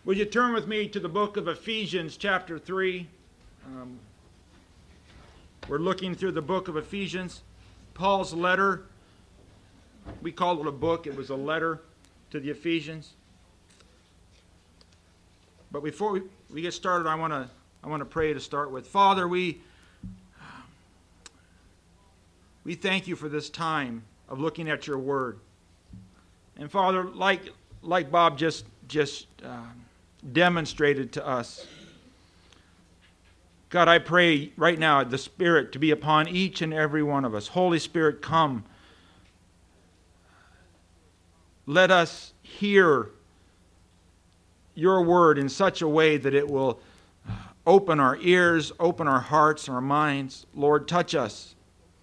Would you turn with me to the book of Ephesians chapter 3? We're looking through the book of Ephesians. Paul's letter. We call it a book. It was a letter to the Ephesians. But before we get started, I want to pray to start with. Father, we thank you for this time of looking at your word. And Father, like Bob just demonstrated to us, God, I pray right now the Spirit to be upon each and every one of us. Holy Spirit, come. Let us hear your word in such a way that it will open our ears, open our hearts, our minds. Lord, touch us.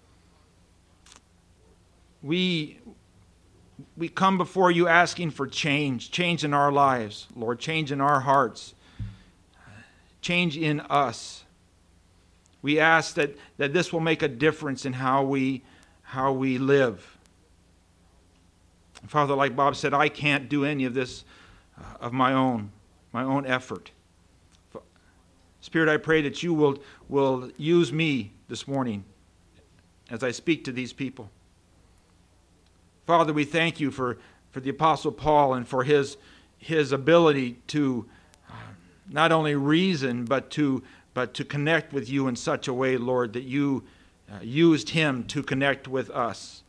We come before you asking for change in our lives, Lord, change in our hearts, change in us. We ask that this will make a difference in how we live. Father, like Bob said, I can't do any of this of my own effort. Spirit, I pray that you will use me this morning as I speak to these people. Father, we thank you for the Apostle Paul and for his ability to not only reason, but to connect with you in such a way, Lord, that you used him to connect with us.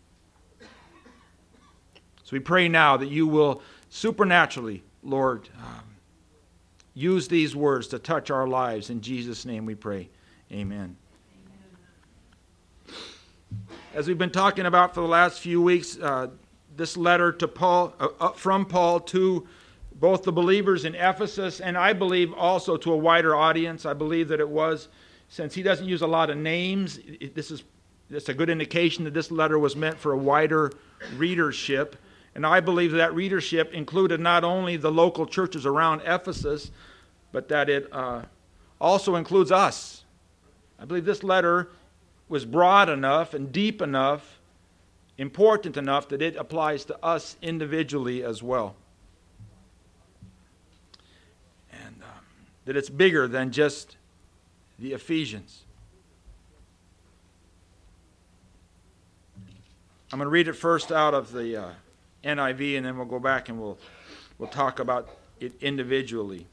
So we pray now that you will supernaturally, Lord, use these words to touch our lives. In Jesus' name we pray. Amen. As we've been talking about for the last few weeks, this letter to Paul, from Paul to both the believers in Ephesus and I believe also to a wider audience. I believe that it was, since he doesn't use a lot of names, that's a good indication that this letter was meant for a wider readership. And I believe that readership included not only the local churches around Ephesus, but that it also includes us. I believe this letter was broad enough and deep enough, important enough that it applies to us individually as well. And that it's bigger than just the Ephesians. I'm going to read it first out of the NIV, and then we'll go back and we'll talk about it individually.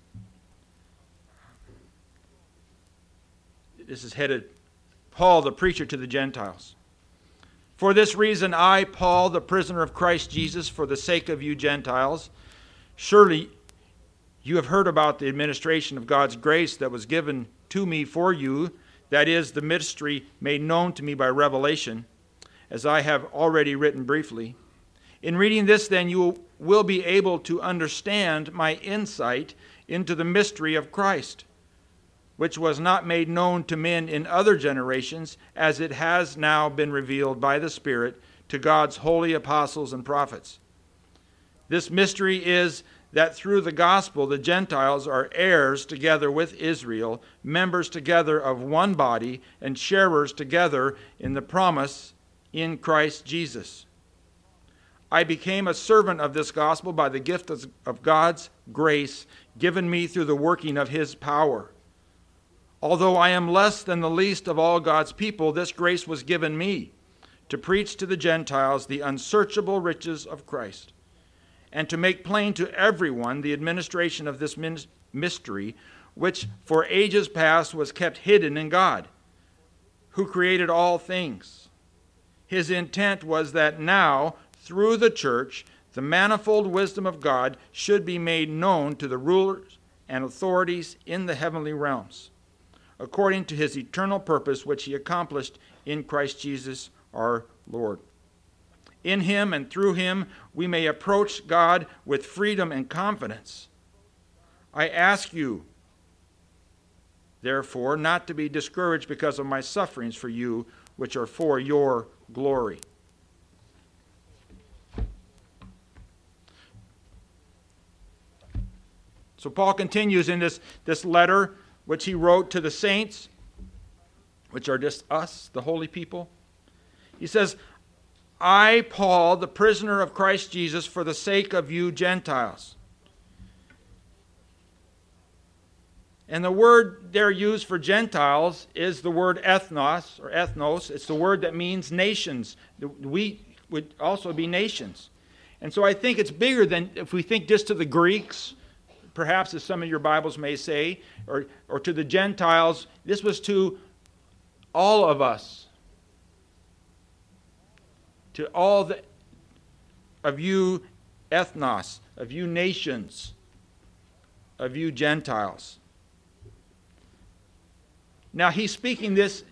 This is headed, Paul, the preacher to the Gentiles. For this reason, I, Paul, the prisoner of Christ Jesus, for the sake of you Gentiles, surely you have heard about the administration of God's grace that was given to me for you, that is, the mystery made known to me by revelation, as I have already written briefly. In reading this, then, you will be able to understand my insight into the mystery of Christ, which was not made known to men in other generations, as it has now been revealed by the Spirit to God's holy apostles and prophets. This mystery is that through the gospel the Gentiles are heirs together with Israel, members together of one body, and sharers together in the promise in Christ Jesus. I became a servant of this gospel by the gift of God's grace given me through the working of his power. Although I am less than the least of all God's people, this grace was given me to preach to the Gentiles the unsearchable riches of Christ, and to make plain to everyone the administration of this mystery, which for ages past was kept hidden in God, who created all things. His intent was that now, through the church, the manifold wisdom of God should be made known to the rulers and authorities in the heavenly realms, according to his eternal purpose, which he accomplished in Christ Jesus our Lord. In him and through him we may approach God with freedom and confidence. I ask you, therefore, not to be discouraged because of my sufferings for you, which are for your glory. So Paul continues in this letter, which he wrote to the saints, which are just us, the holy people. He says, I, Paul, the prisoner of Christ Jesus, for the sake of you Gentiles. And the word there used for Gentiles is the word ethnos, or ethnos. It's the word that means nations. We would also be nations. And so I think it's bigger than, if we think just to the Greeks, perhaps as some of your Bibles may say, or to the Gentiles, this was to all of us. To all of you ethnos, of you nations, of you Gentiles. Now he's speaking this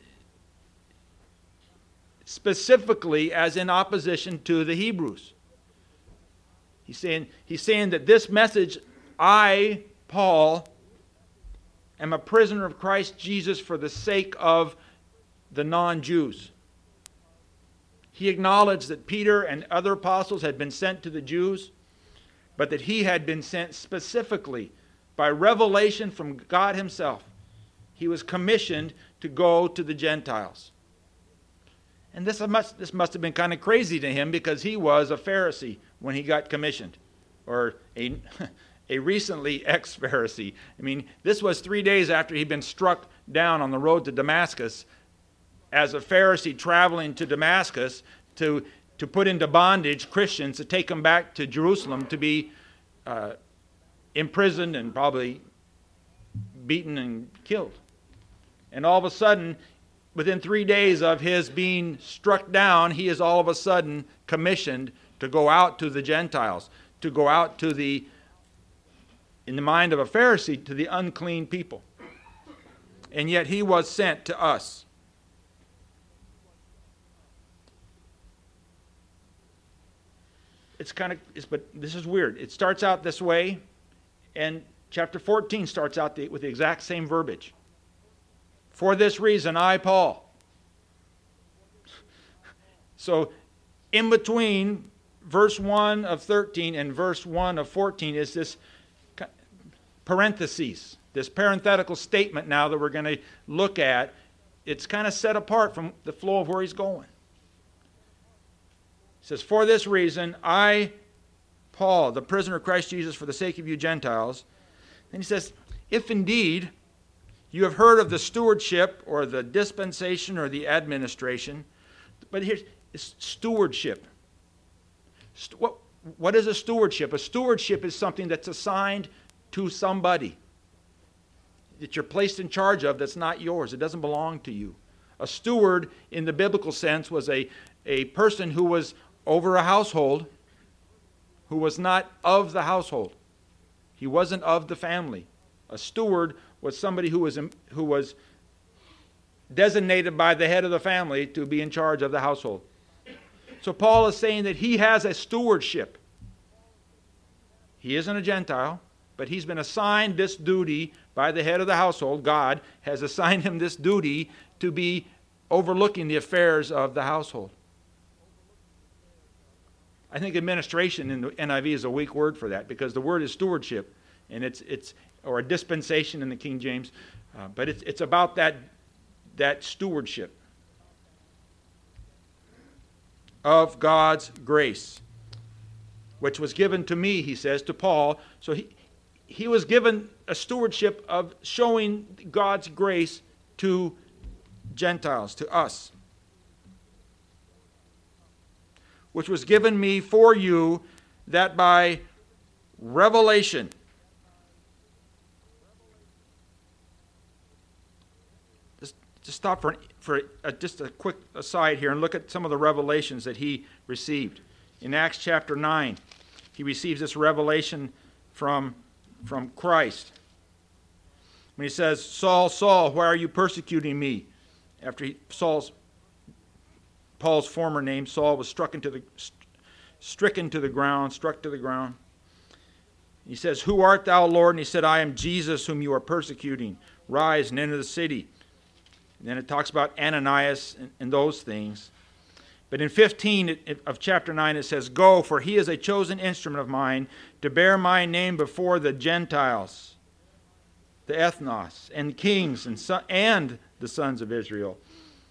specifically as in opposition to the Hebrews. He's saying that this message, I, Paul, am a prisoner of Christ Jesus for the sake of the non-Jews. He acknowledged that Peter and other apostles had been sent to the Jews, but that he had been sent specifically by revelation from God himself. He was commissioned to go to the Gentiles. And this must have been kind of crazy to him, because he was a Pharisee when he got commissioned, or a recently ex-Pharisee. I mean, this was 3 days after he'd been struck down on the road to Damascus as a Pharisee traveling to Damascus to put into bondage Christians, to take them back to Jerusalem to be imprisoned and probably beaten and killed. And all of a sudden, within 3 days of his being struck down, he is all of a sudden commissioned to go out to the Gentiles, to go out to in the mind of a Pharisee, to the unclean people. And yet he was sent to us. But this is weird. It starts out this way, and chapter 14 starts out with the exact same verbiage. For this reason, I, Paul. So, in between verse 1 of 13 and verse 1 of 14 is this parentheses, this parenthetical statement now that we're going to look at. It's kind of set apart from the flow of where he's going. It says, for this reason, I, Paul, the prisoner of Christ Jesus, for the sake of you Gentiles. Then he says, if indeed you have heard of the stewardship or the dispensation or the administration. But here's stewardship. What is a stewardship? A stewardship is something that's assigned to somebody, that you're placed in charge of, that's not yours. It doesn't belong to you. A steward in the biblical sense was a person who was over a household, who was not of the household. He wasn't of the family. A steward was somebody who was designated by the head of the family to be in charge of the household. So Paul is saying that he has a stewardship. He isn't a Gentile, but he's been assigned this duty by the head of the household. God has assigned him this duty to be overlooking the affairs of the household. I think administration in the NIV is a weak word for that, because the word is stewardship, and it's or a dispensation in the King James, but it's about that stewardship of God's grace, which was given to me, he says, to Paul. So he was given a stewardship of showing God's grace to Gentiles, to us, which was given me for you, that by revelation. Just stop for just a quick aside here and look at some of the revelations that he received. In Acts chapter 9, he receives this revelation from Christ. When he says, Saul, Saul, why are you persecuting me? After Paul's former name, Saul, was struck to the ground. He says, who art thou, Lord? And he said, I am Jesus whom you are persecuting. Rise and enter the city. And then it talks about Ananias and those things. But in 15 of chapter 9 it says, go, for he is a chosen instrument of mine to bear my name before the Gentiles, the ethnos, and kings, and the sons of Israel.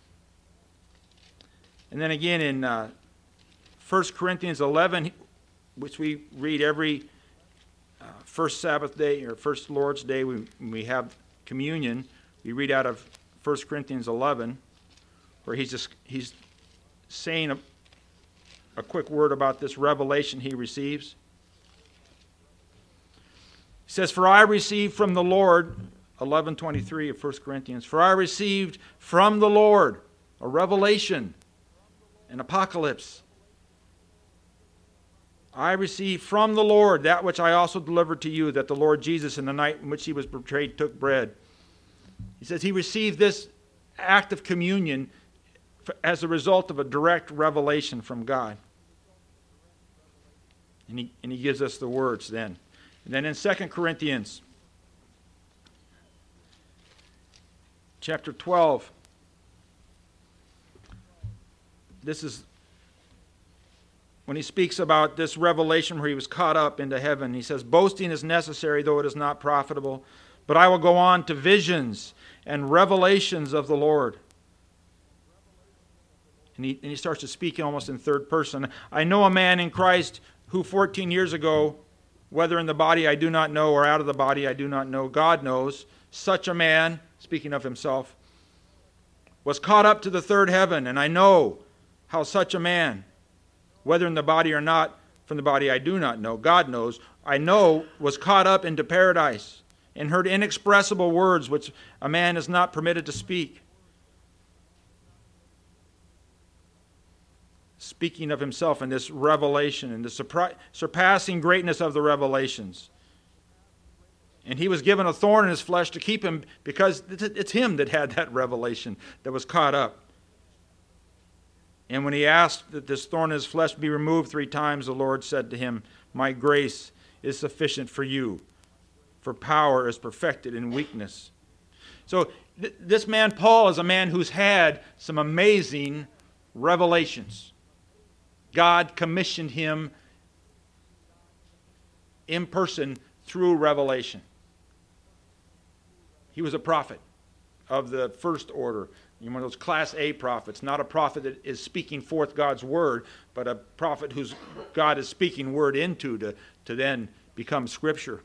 And then again in 1 Corinthians 11, which we read every first Sabbath day or first Lord's day, we have communion, we read out of 1 Corinthians 11, where he's saying a quick word about this revelation he receives. He says, "For I received from the Lord," 11:23 of 1 Corinthians, "For I received from the Lord a revelation, an apocalypse. I received from the Lord that which I also delivered to you, that the Lord Jesus, in the night in which he was betrayed, took bread." He says he received this act of communion as a result of a direct revelation from God. And he gives us the words then. And then in 2 Corinthians chapter 12, this is when he speaks about this revelation where he was caught up into heaven. He says, "Boasting is necessary, though it is not profitable. But I will go on to visions and revelations of the Lord." And he starts to speak almost in third person. "I know a man in Christ who 14 years ago, whether in the body I do not know or out of the body I do not know, God knows, such a man," speaking of himself, "was caught up to the third heaven. And I know how such a man, whether in the body or not, from the body I do not know, God knows, I know, was caught up into paradise and heard inexpressible words which a man is not permitted to speak." Speaking of himself in this revelation and the surpassing greatness of the revelations. And he was given a thorn in his flesh to keep him, because it's him that had that revelation, that was caught up. And when he asked that this thorn in his flesh be removed 3 times, the Lord said to him, "My grace is sufficient for you, for power is perfected in weakness." So this man Paul is a man who's had some amazing revelations. God commissioned him in person through revelation. He was a prophet of the first order. One of those class A prophets, not a prophet that is speaking forth God's word, but a prophet whose God is speaking word into to then become scripture.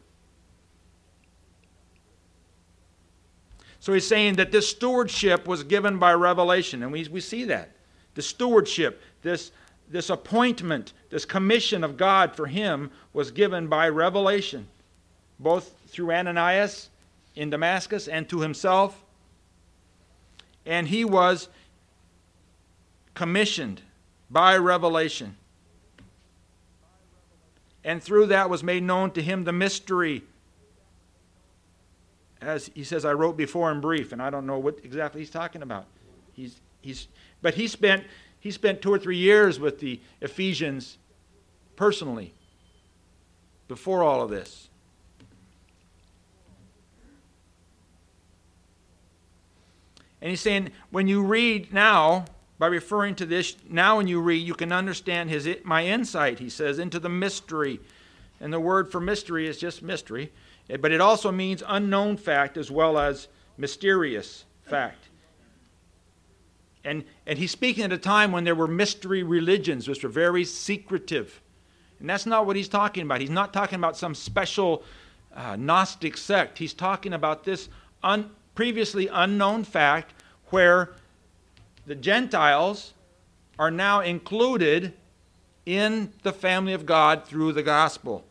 So he's saying that this stewardship was given by revelation, and we see that. The stewardship, this appointment, this commission of God for him was given by revelation, both through Ananias in Damascus and to himself. And he was commissioned by revelation. And through that was made known to him the mystery. As he says, I wrote before in brief, and I don't know what exactly he's talking about. But he spent 2 or 3 years with the Ephesians personally before all of this. And he's saying, when you read now, by referring to this, now when you read, you can understand my insight, he says, into the mystery. And the word for mystery is just mystery. But it also means unknown fact as well as mysterious fact. And he's speaking at a time when there were mystery religions, which were very secretive. And that's not what he's talking about. He's not talking about some special Gnostic sect. He's talking about this previously unknown fact where the Gentiles are now included in the family of God through the gospel.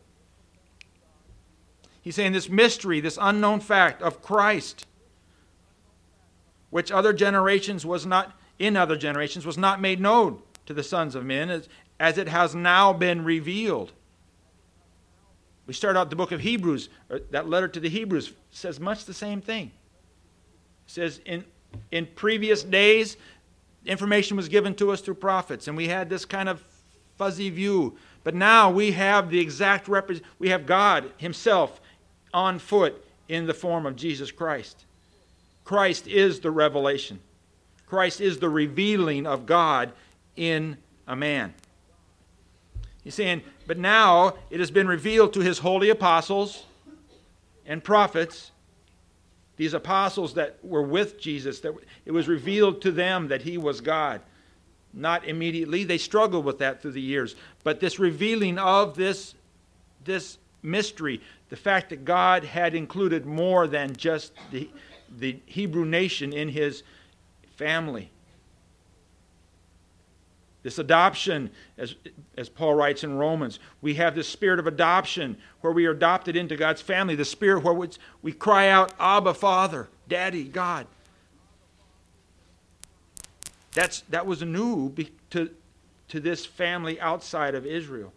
He's saying this mystery, this unknown fact of Christ, which in other generations was not made known to the sons of men, as it has now been revealed. We start out the book of Hebrews, that letter to the Hebrews says much the same thing. It says in previous days, information was given to us through prophets, and we had this kind of fuzzy view. But now we have the exact we have God himself on foot in the form of Jesus Christ. Christ is the revelation. Christ is the revealing of God in a man. He's saying, but now it has been revealed to his holy apostles and prophets, these apostles that were with Jesus, that it was revealed to them that he was God. Not immediately. They struggled with that through the years. But this revealing of this mystery, the fact that God had included more than just the Hebrew nation in his family. This adoption, as Paul writes in Romans, we have the spirit of adoption where we are adopted into God's family, the spirit where we cry out, Abba, Father, Daddy, God. That was new to this family outside of Israel.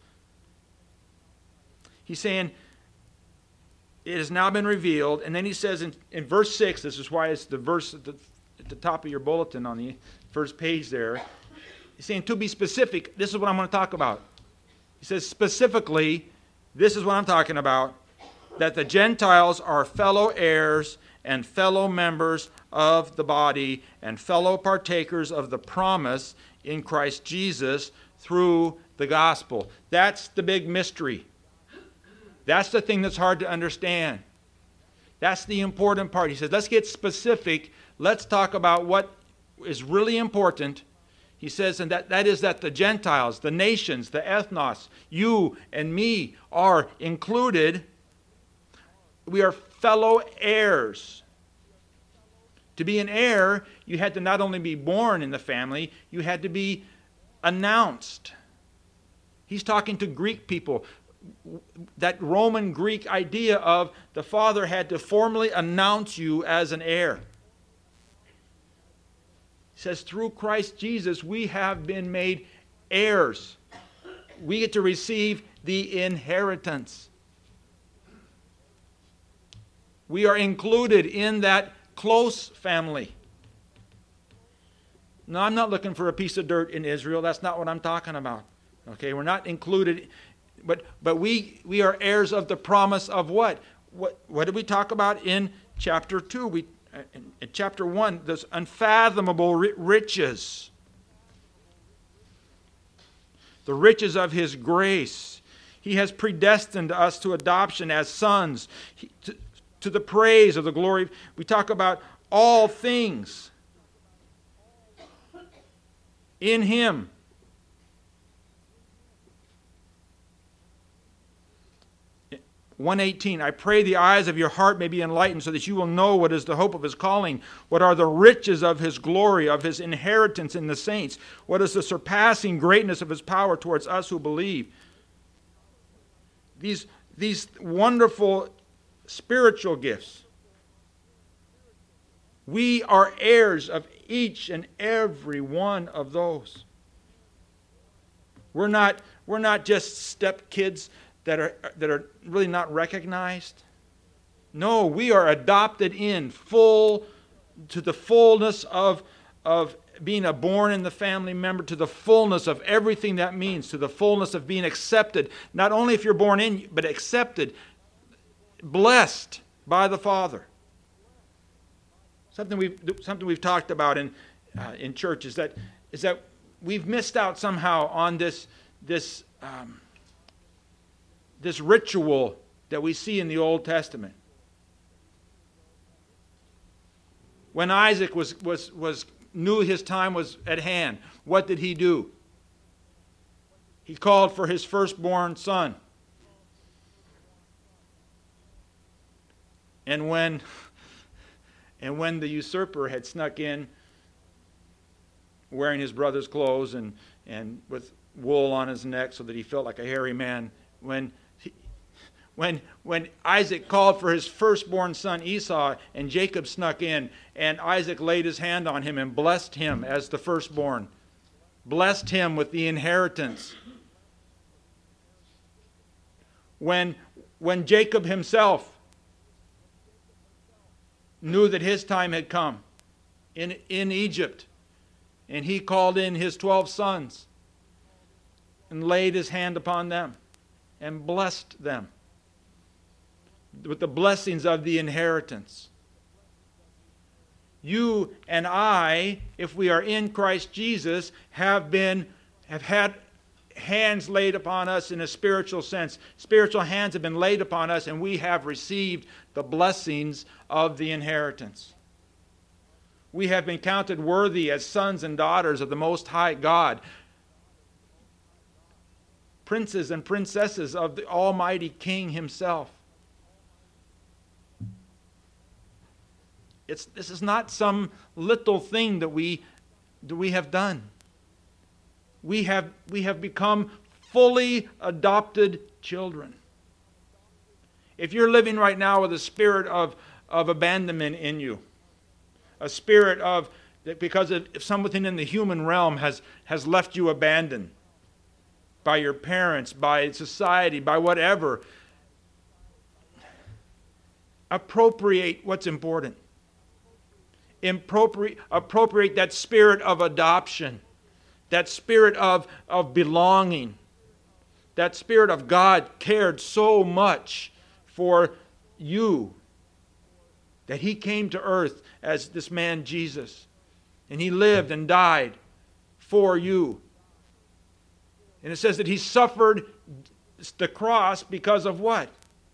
He's saying, it has now been revealed, and then he says in verse 6, this is why it's the verse at the top of your bulletin on the first page there. He's saying, to be specific, this is what I'm going to talk about. He says, specifically, this is what I'm talking about, that the Gentiles are fellow heirs and fellow members of the body and fellow partakers of the promise in Christ Jesus through the gospel. That's the big mystery. That's the thing that's hard to understand. That's the important part. He says, let's get specific. Let's talk about what is really important. He says, and that is that the Gentiles, the nations, the ethnos, you and me are included. We are fellow heirs. To be an heir, you had to not only be born in the family, you had to be announced. He's talking to Greek people. That Roman Greek idea of the father had to formally announce you as an heir. He says, through Christ Jesus, we have been made heirs. We get to receive the inheritance. We are included in that close family. No, I'm not looking for a piece of dirt in Israel. That's not what I'm talking about. Okay, we're not included, but we are heirs of the promise of what? What did we talk about in chapter 2? In chapter 1, those unfathomable riches. The riches of his grace. He has predestined us to adoption as sons, to the praise of the glory. We talk about all things in him. One 1:18, I pray the eyes of your heart may be enlightened so that you will know what is the hope of his calling, what are the riches of his glory, of his inheritance in the saints, what is the surpassing greatness of his power towards us who believe. These wonderful spiritual gifts. We are heirs of each and every one of those. We're not just stepkids that are really not recognized. No, we are adopted in full to the fullness of being a born in the family member, to the fullness of everything that means, to the fullness of being accepted, not only if you're born in, but accepted, blessed by the Father. Something we've talked about in church is that we've missed out somehow on this ritual that we see in the Old Testament. When Isaac knew his time was at hand, what did he do? He called for his firstborn son. And when the usurper had snuck in wearing his brother's clothes and with wool on his neck so that he felt like a hairy man, when Isaac called for his firstborn son Esau and Jacob snuck in and Isaac laid his hand on him and blessed him as the firstborn, blessed him with the inheritance. When Jacob himself knew that his time had come in Egypt, and he called in his 12 sons and laid his hand upon them and blessed them with the blessings of the inheritance. You and I, if we are in Christ Jesus, have had hands laid upon us in a spiritual sense. Spiritual hands have been laid upon us, and we have received the blessings of the inheritance. We have been counted worthy as sons and daughters of the Most High God. princes and princesses of the Almighty King himself. This is not some little thing that we have done. We have become fully adopted children. If you're living right now with a spirit of abandonment in you, a spirit of, because if something in the human realm has left you abandoned by your parents, by society, by whatever, appropriate what's important. Appropriate that spirit of adoption, that spirit of belonging, that spirit of God cared so much for you that he came to earth as this man Jesus, and he lived and died for you. And it says that he suffered the cross because of what?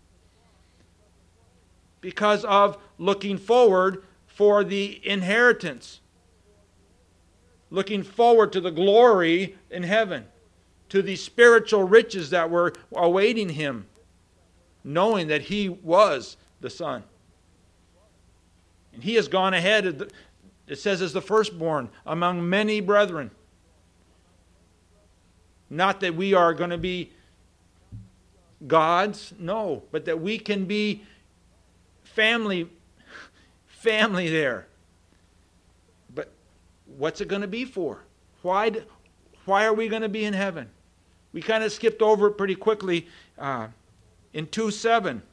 Because of looking forward for the inheritance. Looking forward to the glory in heaven, to the spiritual riches that were awaiting him, knowing that he was the Son. And he has gone ahead, it says, as the firstborn among many brethren. Not that we are going to be gods, no, but that we can be family there. But what's it going to be for? Why are we going to be in heaven? We kind of skipped over it pretty quickly in 2:7.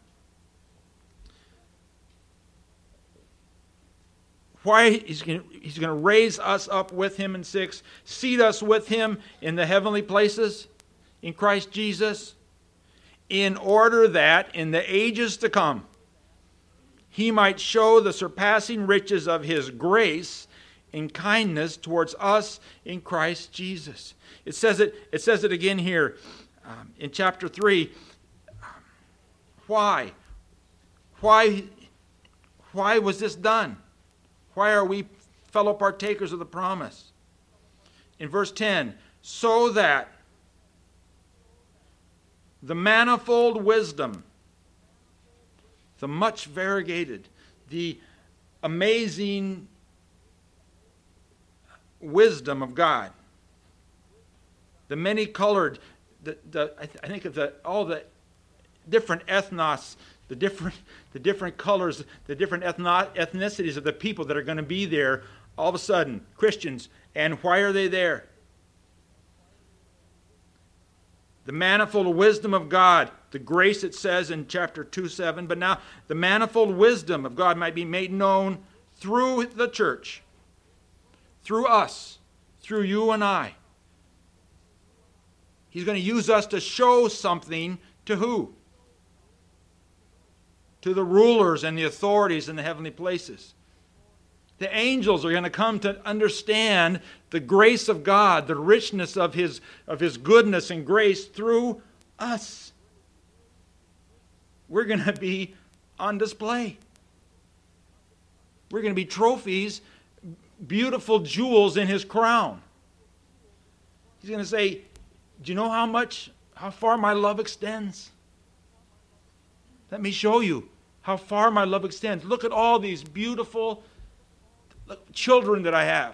Why he's going to raise us up with him in 6, seat us with him in the heavenly places in Christ Jesus, in order that in the ages to come he might show the surpassing riches of his grace in kindness towards us in Christ Jesus. It says it again here in chapter 3. Why? Why was this done? Why are we fellow partakers of the promise? In verse 10, so that the manifold wisdom, the much variegated, the amazing wisdom of God, the many-colored, I think of all the different ethnos, the different colors, the different ethnicities of the people that are going to be there, all of a sudden, Christians. And why are they there? The manifold wisdom of God, the grace it says in chapter 2:7, but now the manifold wisdom of God might be made known through the church, through us, through you and I. He's going to use us to show something to who? To the rulers and the authorities in the heavenly places. The angels are going to come to understand the grace of God, the richness of his goodness and grace through us. We're going to be on display. We're going to be trophies, beautiful jewels in his crown. He's going to say, do you know how far my love extends? Let me show you how far my love extends. Look at all these beautiful children that I have.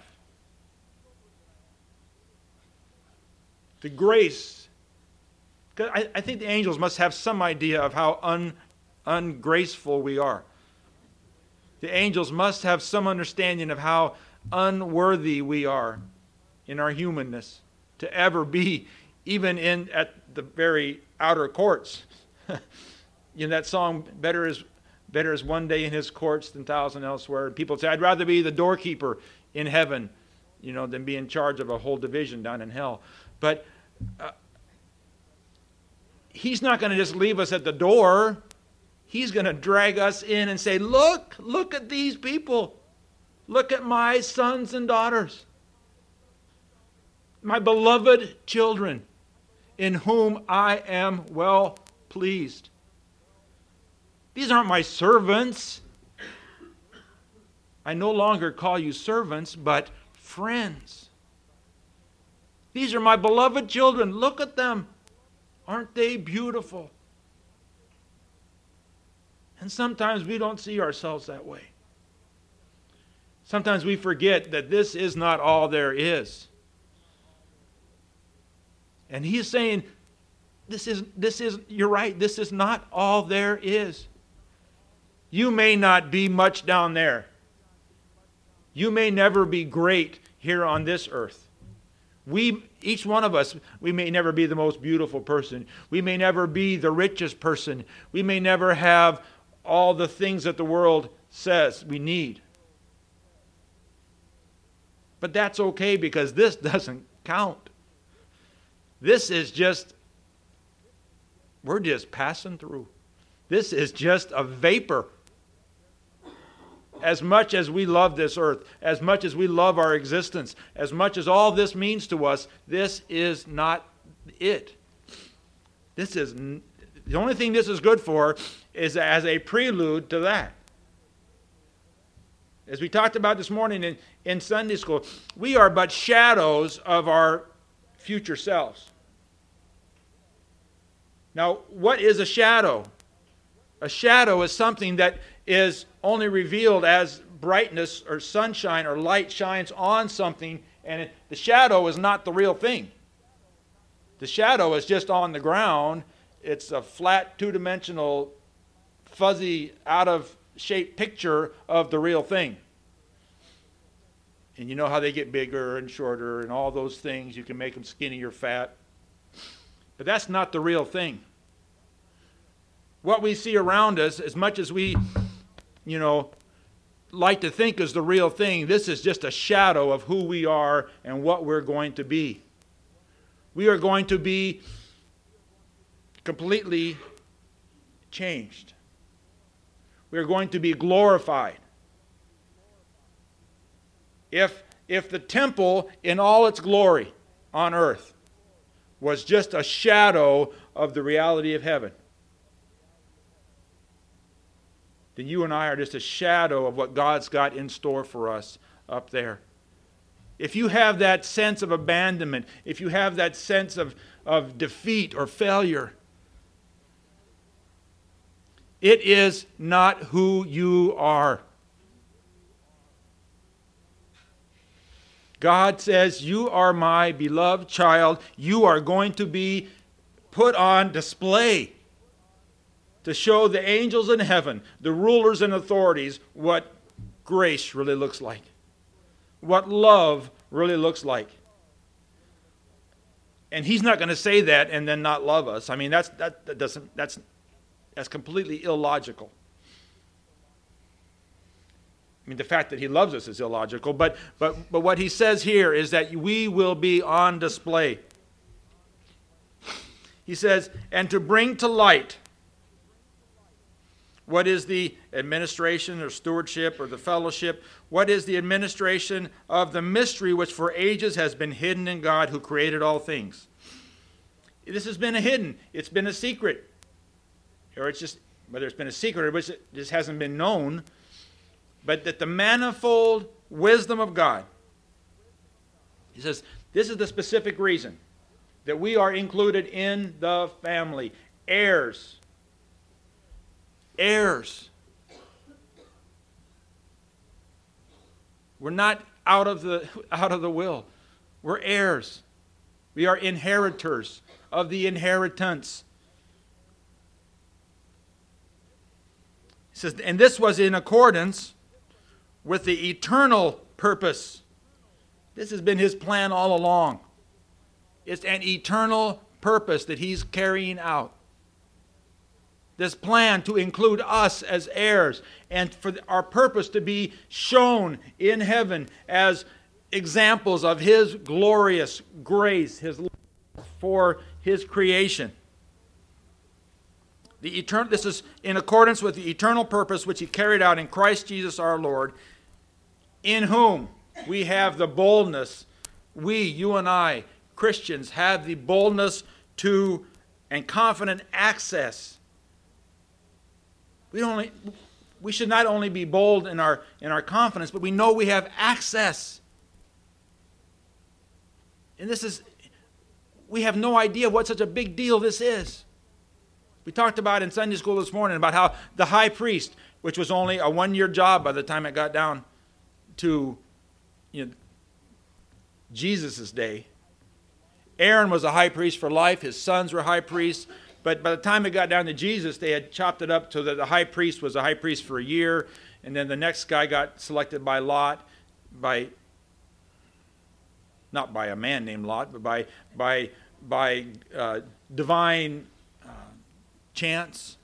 The grace. I think the angels must have some idea of how ungraceful we are. The angels must have some understanding of how unworthy we are in our humanness to ever be even at the very outer courts. You know that song, better is one day in his courts than 1,000 elsewhere. People say, I'd rather be the doorkeeper in heaven, than be in charge of a whole division down in hell. But he's not going to just leave us at the door. He's going to drag us in and say, look at these people. Look at my sons and daughters. My beloved children, in whom I am well pleased. These aren't my servants. I no longer call you servants, but friends. These are my beloved children. Look at them. Aren't they beautiful? And sometimes we don't see ourselves that way. Sometimes we forget that this is not all there is. And he's saying, you're right, this is not all there is. You may not be much down there. You may never be great here on this earth. Each one of us, we may never be the most beautiful person. We may never be the richest person. We may never have all the things that the world says we need. But that's okay, because this doesn't count. This is just, we're just passing through. This is just a vapor. As much as we love this earth, as much as we love our existence, as much as all this means to us, this is not it. The only thing this is good for is as a prelude to that. As we talked about this morning in Sunday school, we are but shadows of our future selves. Now, what is a shadow? A shadow is something that is only revealed as brightness or sunshine or light shines on something, and the shadow is not the real thing. The shadow is just on the ground. It's a flat, two-dimensional, fuzzy, out-of-shape picture of the real thing. And you know how they get bigger and shorter and all those things. You can make them skinny or fat. But that's not the real thing. What we see around us, as much as we, like to think is the real thing, this is just a shadow of who we are and what we're going to be. We are going to be completely changed. We are going to be glorified. If the temple in all its glory on earth was just a shadow of the reality of heaven, then you and I are just a shadow of what God's got in store for us up there. If you have that sense of abandonment, if you have that sense of defeat or failure, it is not who you are. God says, you are my beloved child. You are going to be put on display to show the angels in heaven, the rulers and authorities, what grace really looks like, what love really looks like. And he's not going to say that and then not love us. I mean, that's completely illogical. I mean, the fact that he loves us is illogical, but what he says here is that we will be on display. He says, and to bring to light what is the administration or stewardship or the fellowship, what is the administration of the mystery which for ages has been hidden in God who created all things. This has been hidden. It's been a secret. Or it's just, whether it's been a secret or it just hasn't been known, but that the manifold wisdom of God, he says, this is the specific reason that we are included in the family. Heirs. Heirs. We're not out of the will. We're heirs. We are inheritors of the inheritance. He says, and this was in accordance with the eternal purpose. This has been his plan all along. It's an eternal purpose that he's carrying out. This plan to include us as heirs and for our purpose to be shown in heaven as examples of his glorious grace, his love for his creation. This is in accordance with the eternal purpose which he carried out in Christ Jesus our Lord, in whom we have the boldness, you and I, Christians, have the boldness to and confident access. We should not only be bold in our confidence, but we know we have access. And we have no idea what such a big deal this is. We talked about in Sunday school this morning about how the high priest, which was only a 1-year job by the time it got down to Jesus' day. Aaron was a high priest for life. His sons were high priests. But by the time it got down to Jesus, they had chopped it up so that the high priest was a high priest for a year. And then the next guy got selected by Lot, not by a man named Lot, but by divine chance.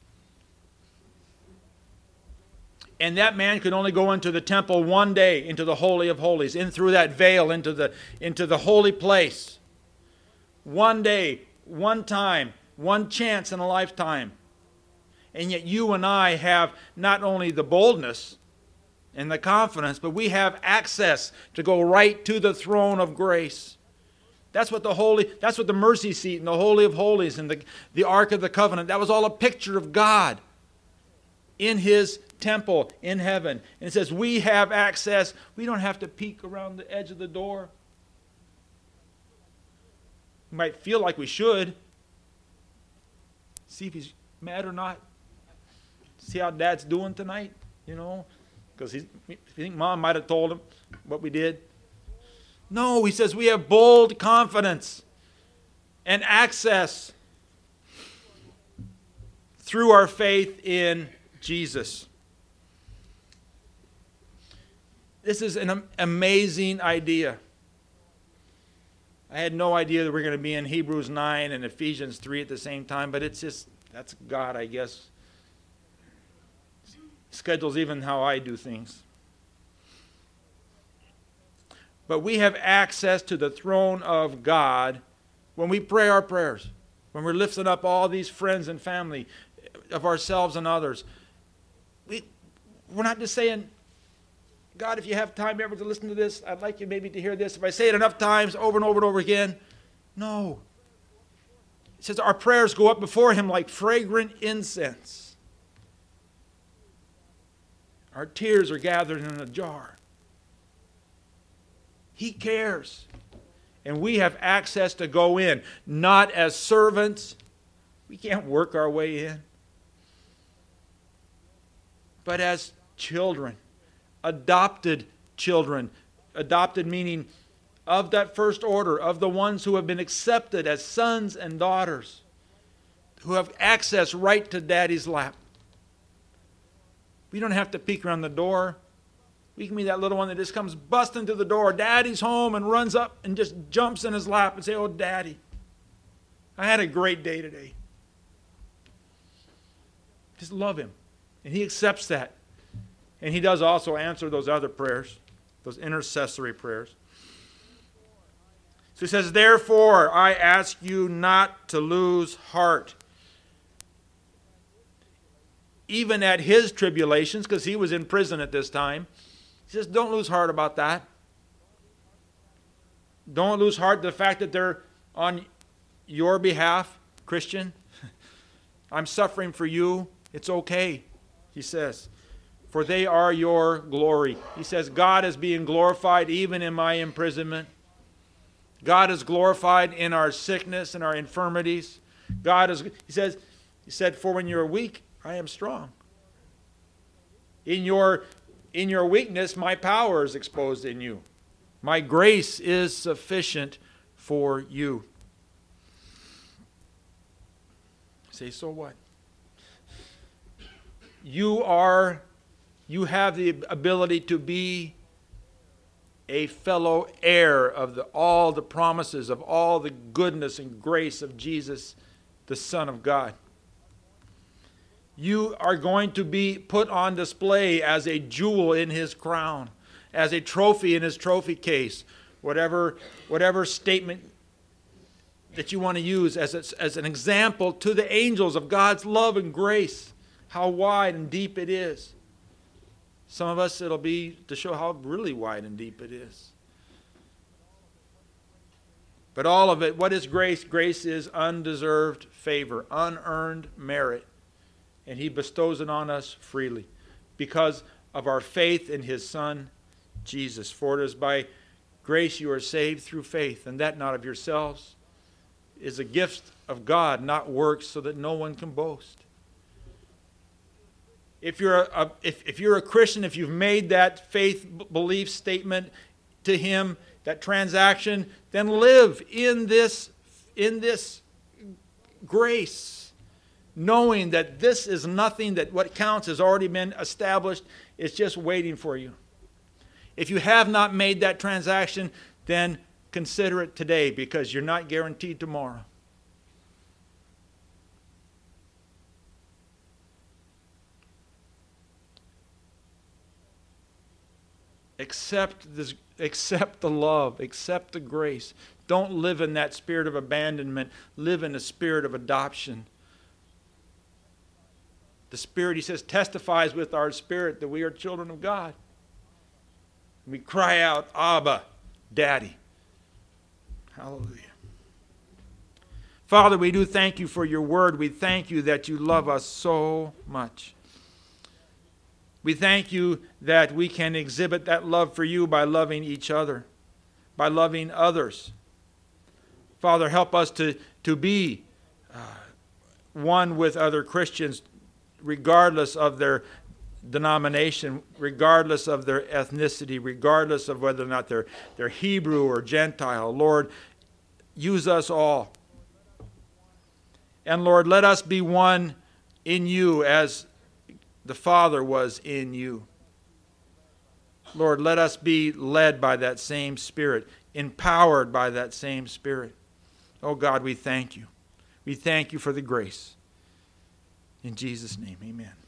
And that man could only go into the temple one day, into the Holy of Holies, in through that veil, into the holy place. One day, one time, one chance in a lifetime. And yet you and I have not only the boldness and the confidence, but we have access to go right to the throne of grace. That's what the mercy seat and the Holy of Holies and the Ark of the Covenant, that was all a picture of God in his temple in heaven. And it says we have access. We don't have to peek around the edge of the door. We might feel like we should. See if he's mad or not. See how Dad's doing tonight, because he think Mom might have told him what we did. No, he says we have bold confidence and access through our faith in Jesus. This is an amazing idea. I had no idea that we're going to be in Hebrews 9 and Ephesians 3 at the same time, but that's God, I guess. Schedules even how I do things. But we have access to the throne of God when we pray our prayers, when we're lifting up all these friends and family of ourselves and others. We're not just saying, God, if you have time ever to listen to this, I'd like you maybe to hear this. If I say it enough times over and over and over again. No. It says our prayers go up before him like fragrant incense. Our tears are gathered in a jar. He cares. And we have access to go in, not as servants. We can't work our way in. But as children. Adopted children. Adopted meaning of that first order, of the ones who have been accepted as sons and daughters, who have access right to Daddy's lap. We don't have to peek around the door. We can be that little one that just comes busting through the door. Daddy's home, and runs up and just jumps in his lap and say, "Oh, Daddy, I had a great day today." Just love him. And he accepts that. And he does also answer those other prayers, those intercessory prayers. So he says, "Therefore, I ask you not to lose heart." Even at his tribulations, because he was in prison at this time, he says, don't lose heart about that. Don't lose heart the fact that they're on your behalf, Christian. I'm suffering for you. It's okay, he says. For they are your glory. He says, God is being glorified even in my imprisonment. God is glorified in our sickness and our infirmities. He said, for when you're weak, I am strong. In your weakness, my power is exposed in you. My grace is sufficient for you. Say, so what? You have the ability to be a fellow heir of all the promises, of all the goodness and grace of Jesus, the Son of God. You are going to be put on display as a jewel in his crown, as a trophy in his trophy case, whatever statement that you want to use as an example to the angels of God's love and grace, how wide and deep it is. Some of us, it'll be to show how really wide and deep it is. But all of it, what is grace? Grace is undeserved favor, unearned merit. And he bestows it on us freely because of our faith in his Son, Jesus. For it is by grace you are saved through faith, and that not of yourselves. is a gift of God, not works, so that no one can boast. If you're a Christian, if you've made that faith belief statement to Him, that transaction, then live in this grace, knowing that this is nothing, that what counts has already been established. It's just waiting for you. If you have not made that transaction, then consider it today, because you're not guaranteed tomorrow. Accept the love, accept the grace. Don't live in that spirit of abandonment. Live in the spirit of adoption. The Spirit, he says, testifies with our spirit that we are children of God. We cry out, Abba, Daddy. Hallelujah. Father, we do thank you for your word. We thank you that you love us so much. We thank you that we can exhibit that love for you by loving each other, by loving others. Father, help us to be one with other Christians, regardless of their denomination, regardless of their ethnicity, regardless of whether or not they're Hebrew or Gentile. Lord, use us all. And Lord, let us be one in you as the Father was in you. Lord, let us be led by that same Spirit, empowered by that same Spirit. Oh God, we thank you. We thank you for the grace. In Jesus' name, amen.